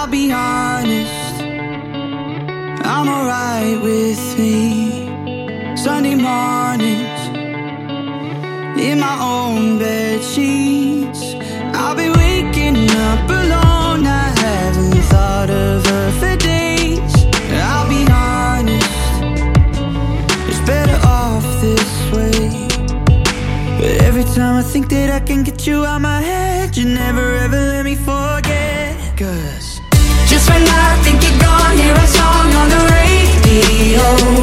I'll be honest, I'm alright with me. Sunday mornings, in my own bed sheets, I'll be waking up alone. I haven't thought of her for days. I'll be honest, it's better off this way. But every time I think that I can get you out my head, you never ever let me forget. 'Cause just when I think you're gone, hear a song on the radio.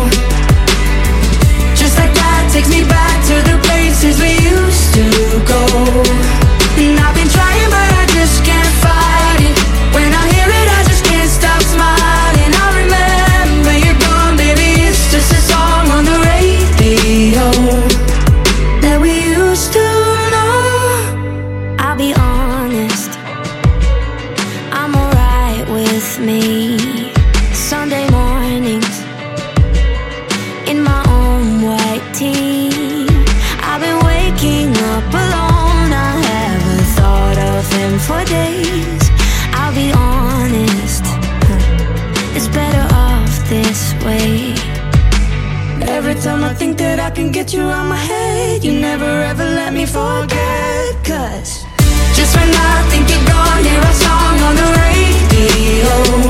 Just like that takes me back to the places we used to go. And I've been trying but I just can't fight it. When I hear it I just can't stop smiling. I remember you're gone, baby, it's just a song on the radio that we used to know. I'll be honest, I'm alright with me. Sunday mornings, in my own white tee, I've been waking up alone. I haven't thought of him for days. I'll be honest, it's better off this way. Every time I think that I can get you out my head, you never ever let me forget. 'Cause just when I think you're gone, hear a song on the radio.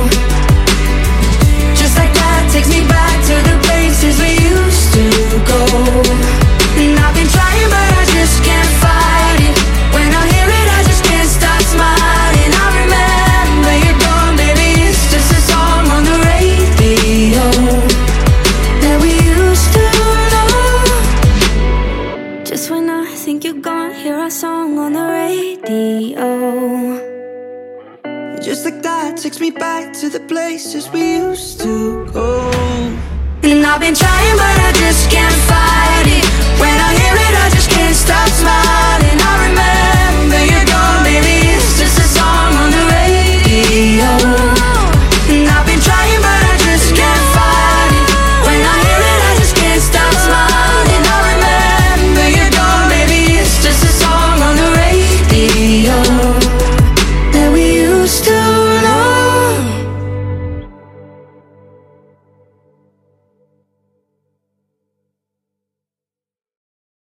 Just like that takes me back to the places we used to go. And I've been trying but I just can't fight it. When I hear it I just can't stop smiling. I remember you're gone, baby, it's just a song on the radio that we used to know. just when I think you're gone, hear a song on the radio. Just like that takes me back to the places we used to go. And I've been trying but I just can't fight